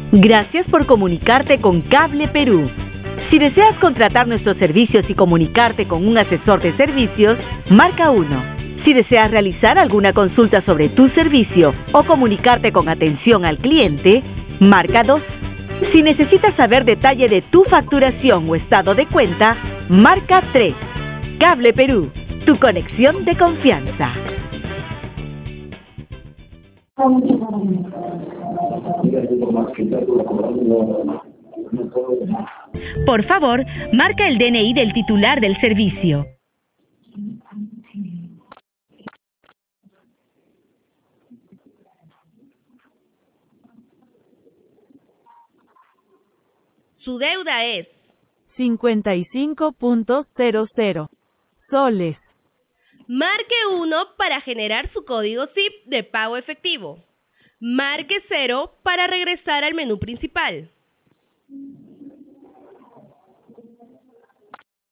Gracias por comunicarte con Cable Perú. Si deseas contratar nuestros servicios y comunicarte con un asesor de servicios, marca 1. Si deseas realizar alguna consulta sobre tu servicio o comunicarte con atención al cliente, marca 2. Si necesitas saber detalle de tu facturación o estado de cuenta, marca 3. Cable Perú, tu conexión de confianza. Por favor, marca el DNI del titular del servicio. Su deuda es 55.00 soles. Marque 1 para generar su código SIP de pago efectivo. Marque 0 para regresar al menú principal.